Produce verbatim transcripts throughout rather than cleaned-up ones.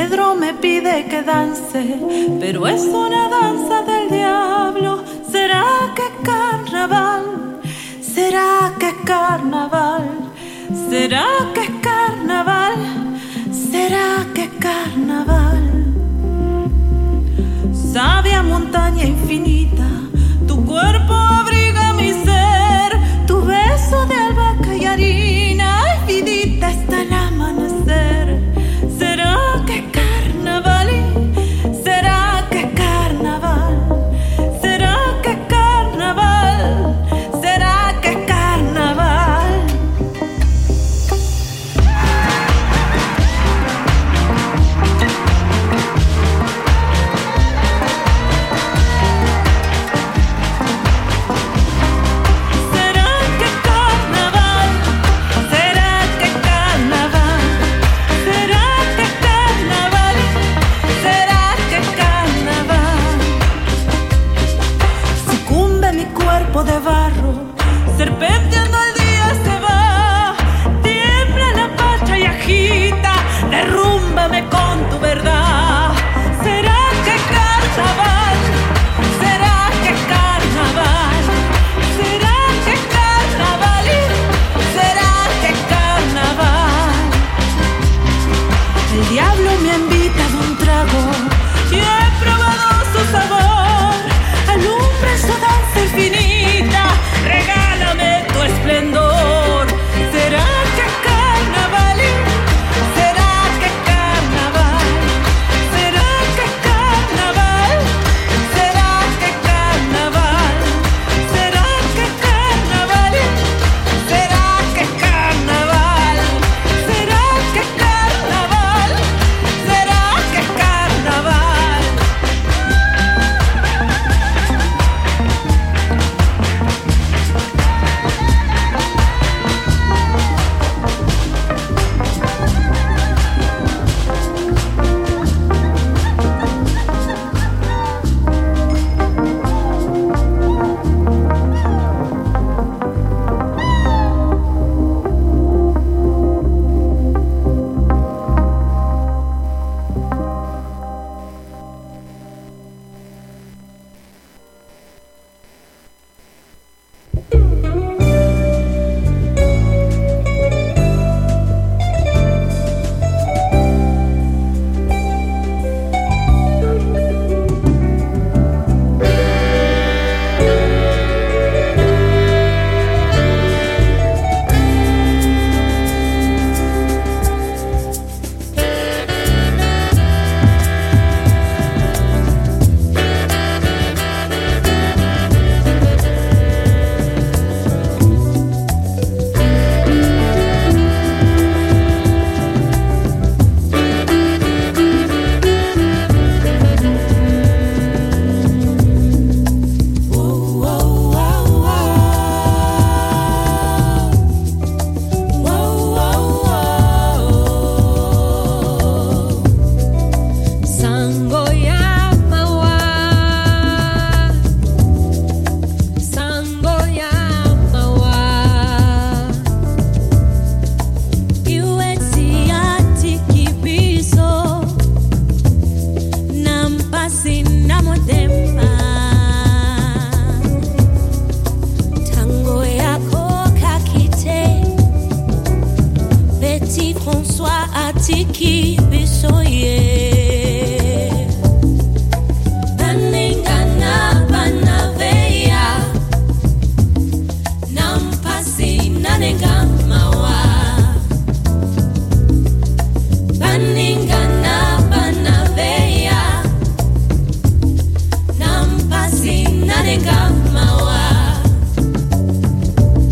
Pedro me pide que dance, pero es una danza del diablo. ¿Será que es carnaval? ¿Será que es carnaval? ¿Será que es carnaval? ¿Será que es carnaval? Sabia montaña infinita, tu cuerpo abriga mi ser, tu beso de albahaca y harina, ay vidita hasta el amanecer. ¿Será que es carnaval? ¿Será que es carnaval? ¿Será que es carnaval? ¿Será que es carnaval? De barro, serpenteando el día se va, tiembla la pacha y agita, derrúmbame con tu verdad. ¿Será que es carnaval? ¿Será que es carnaval? ¿Será que es carnaval? ¿Será que es carnaval? El diablo me ha invitado un trago y he probado su sabor, alumbra su danza infinita, regálame tu esplendor. ¿Será que es carnaval? ¿Será que es carnaval? ¿Será que es carnaval? ¿Será que es carnaval? ¿Será que es carnaval? ¿Será que es carnaval? ¿Será que es carnaval? ¿Será que es carnaval?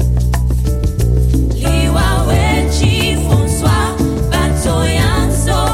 Liwa wechi François Batoyanzo.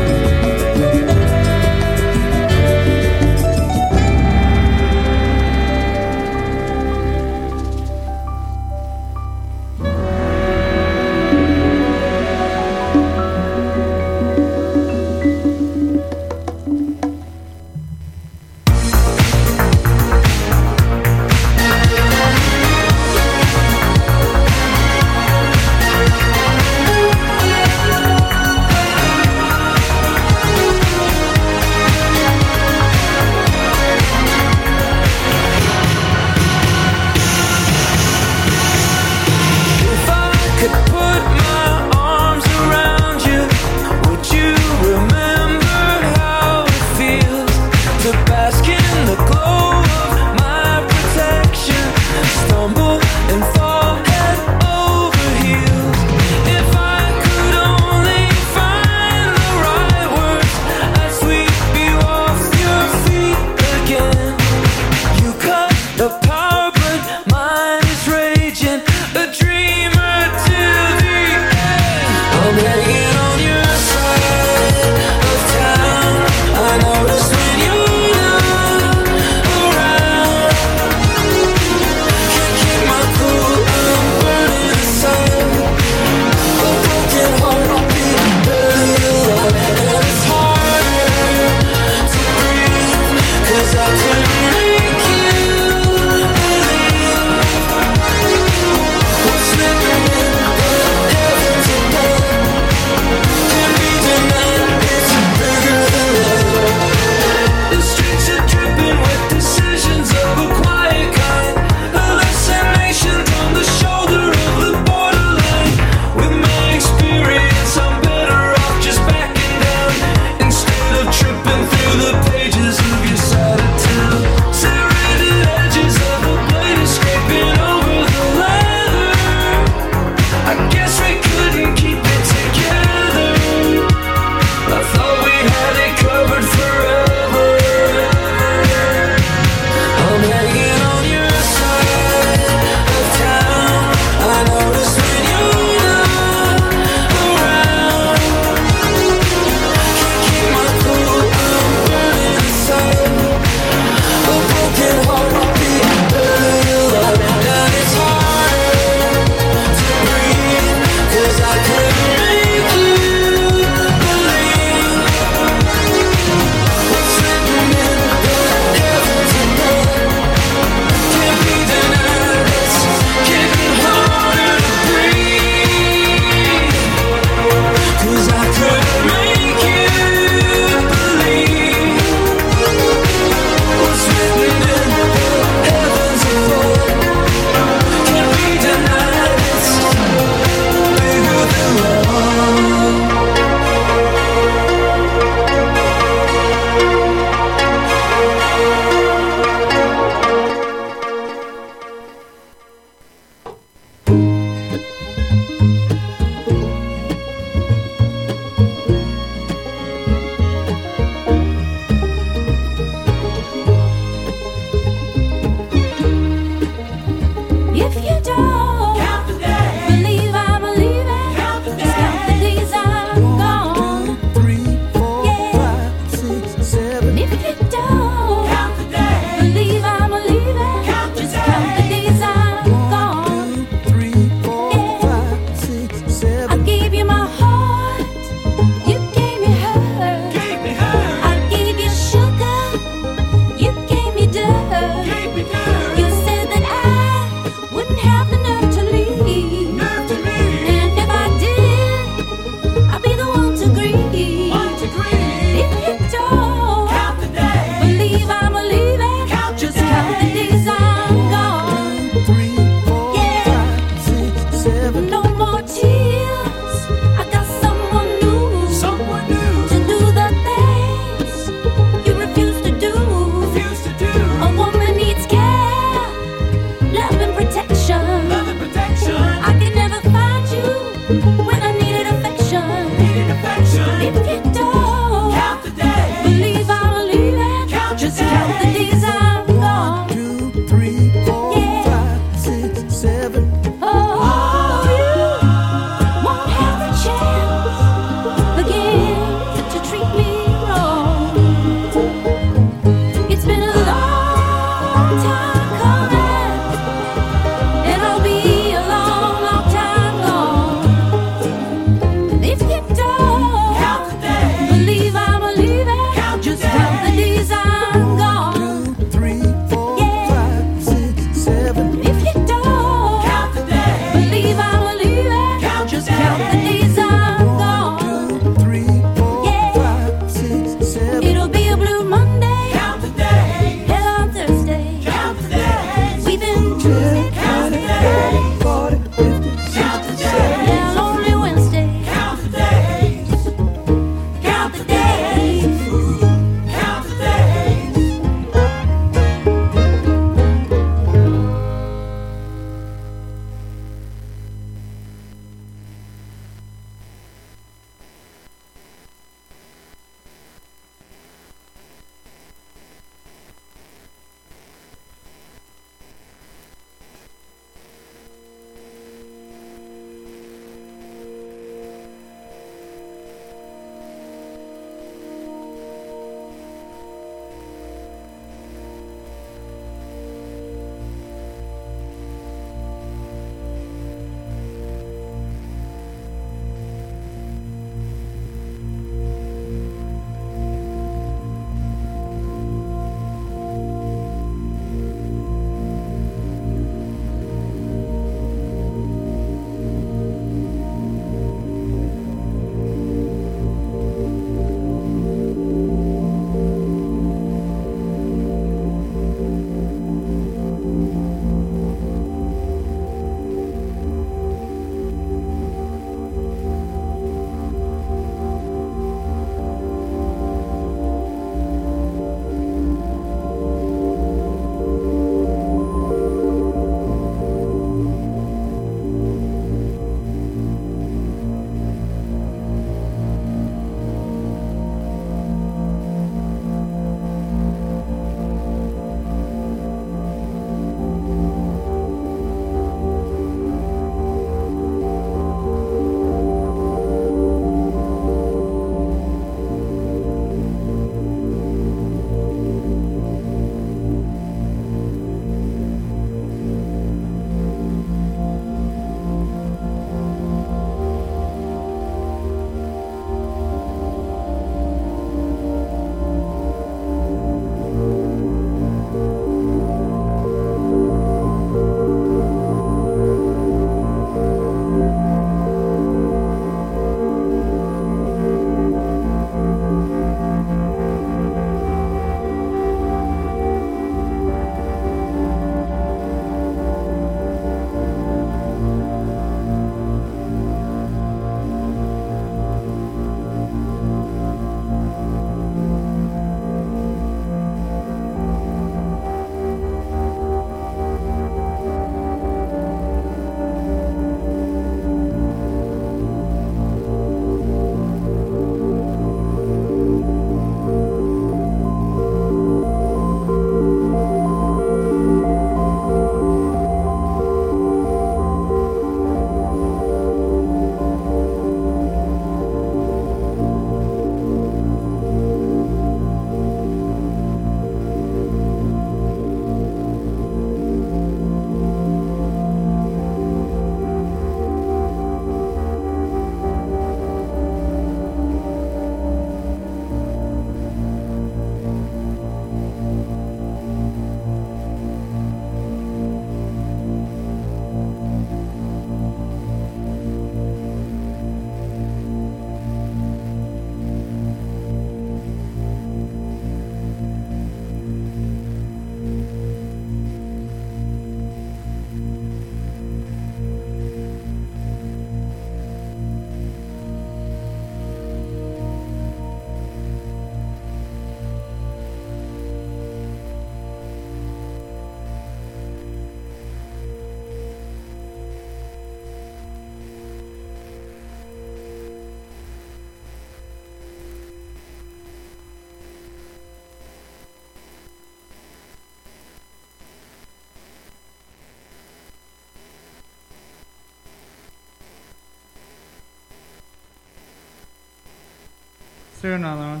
do another one.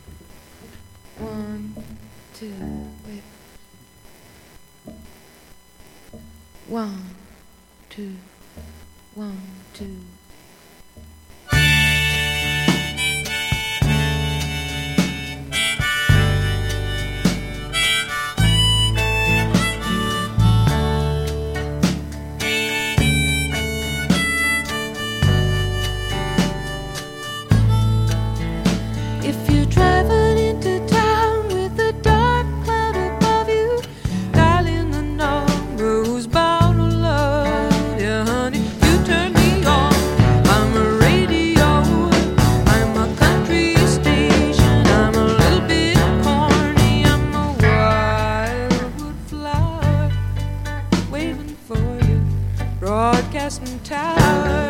One, two, wait. One, two, one, two. If you're driving into town with a dark cloud above you, dialing the number who's bound to love you, honey, you turn me on. I'm a radio, I'm a country station, I'm a little bit corny, I'm a wildwood flower waving for you, broadcasting tower.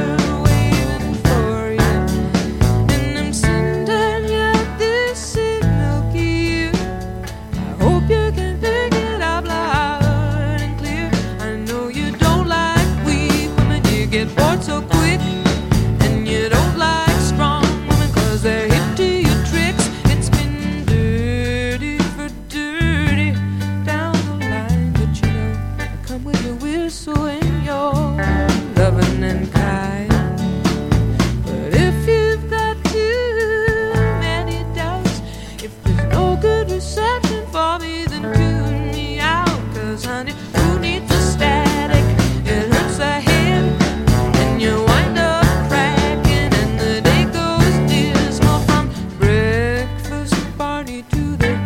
So quick, and you don't like strong women 'cause they're hip to your tricks. It's been dirty for dirty down the line, but you know I come with a whistle and your loving and kind. But if you've got too many doubts, if there's no good reception for me, then tune me out, 'cause honey, who needs a static? It hurts the head. You wind up cracking and the day goes dismal from breakfast party to the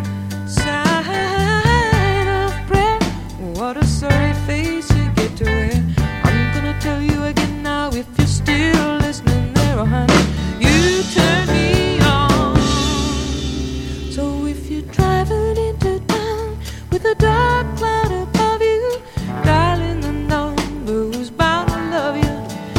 sign of prayer. What a sorry face you get to wear. I'm gonna tell you again now, if you're still listening there, oh honey, you turn me on. So if you're driving into town with a dark cloud above you, dialing the number who's bound to love you,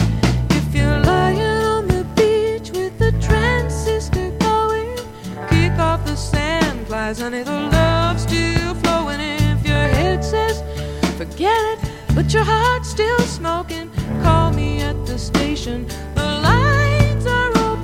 off the sand flies, honey, the love's still flowing. If your head says forget it, but your heart's still smoking, call me at the station, the lines are open.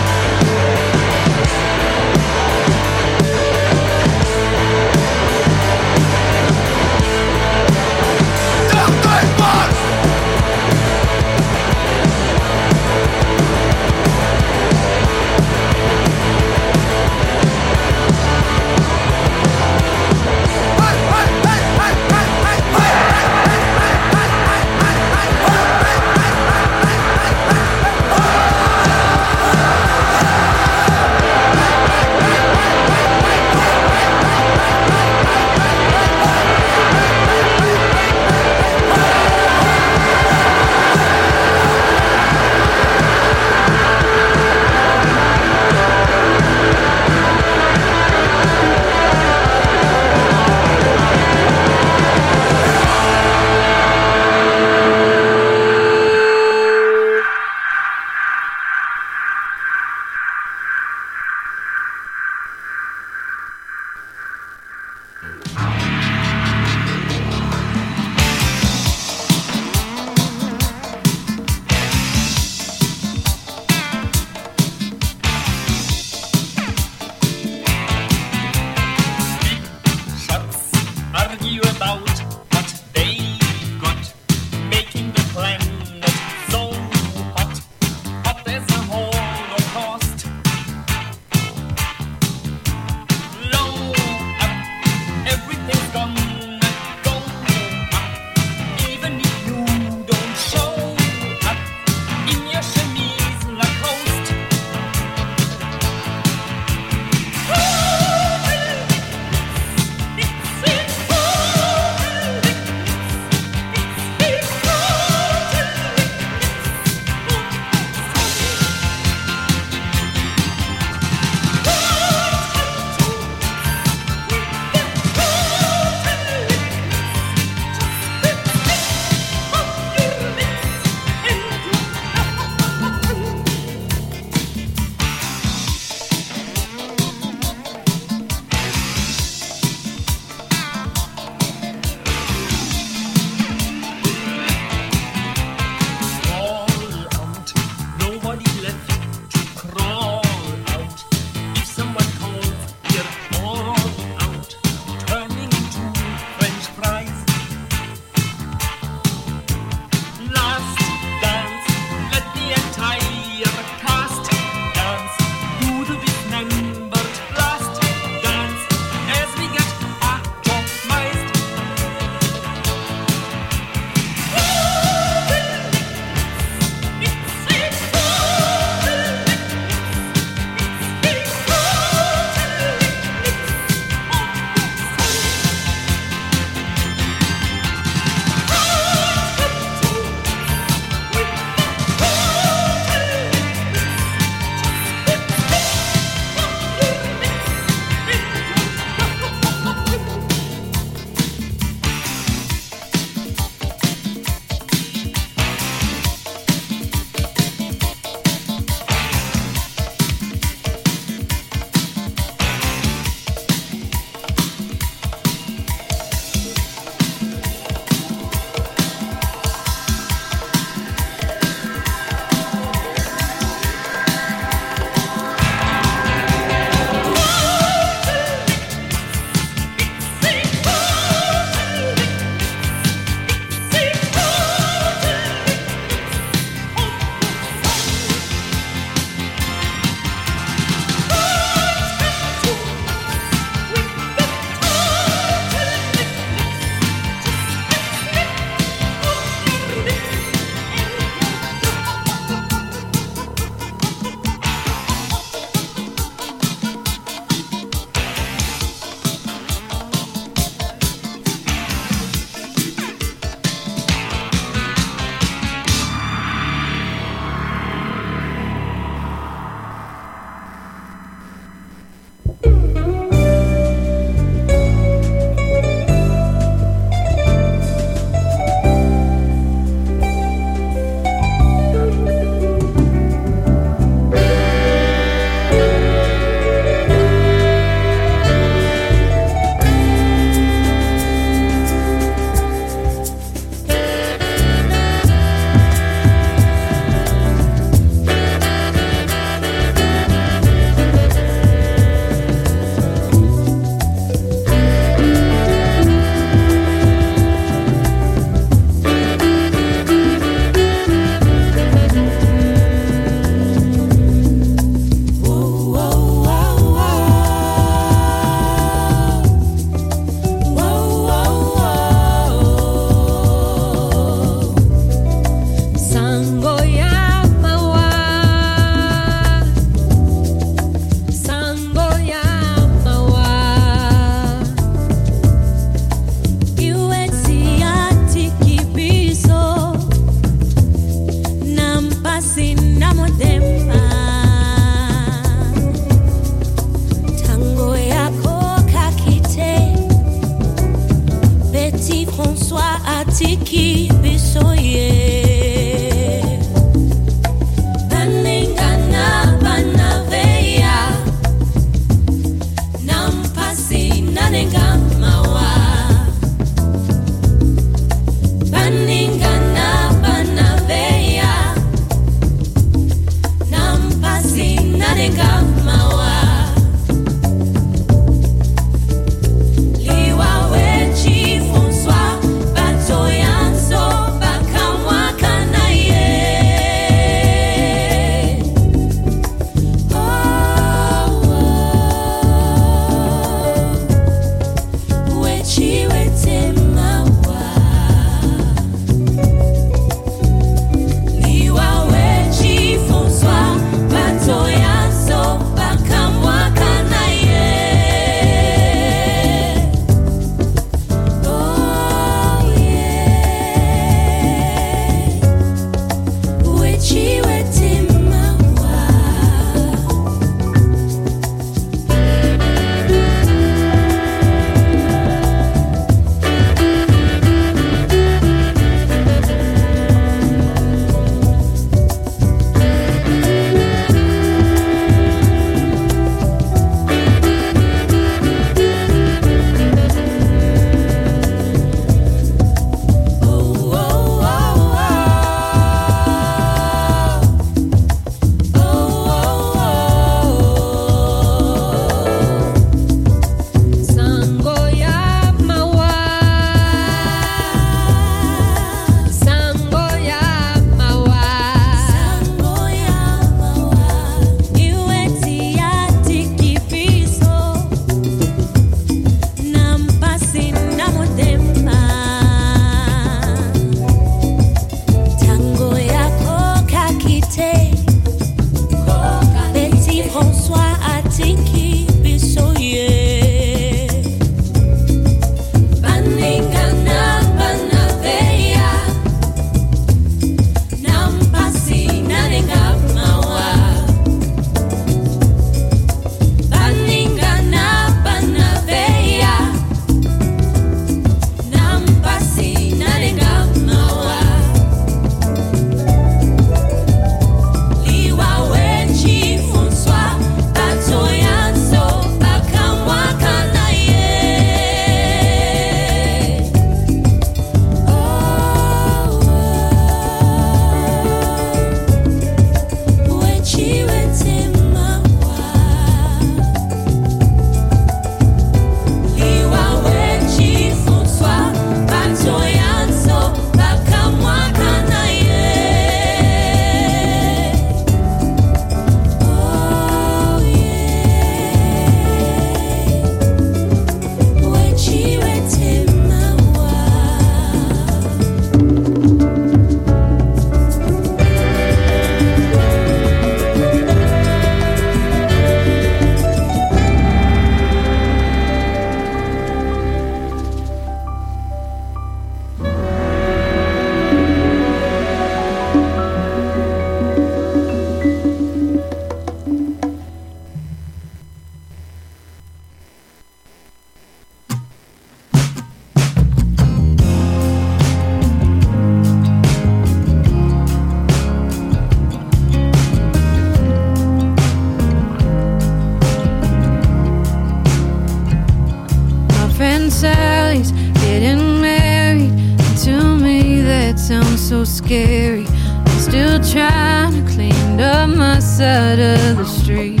sounds so scary. I'm still trying to clean up my side of the street.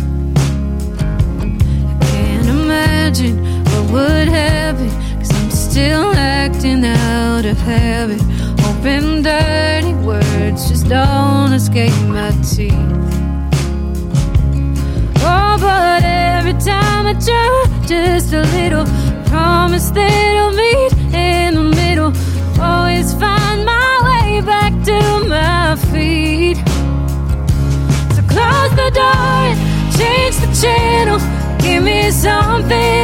I can't imagine what would happen, 'cause I'm still acting out of habit, hoping dirty words just don't escape my teeth. Oh, but every time I try just a little, promise that I'll meet in the middle, always find my way back to my feet. So close the door and change the channel, give me something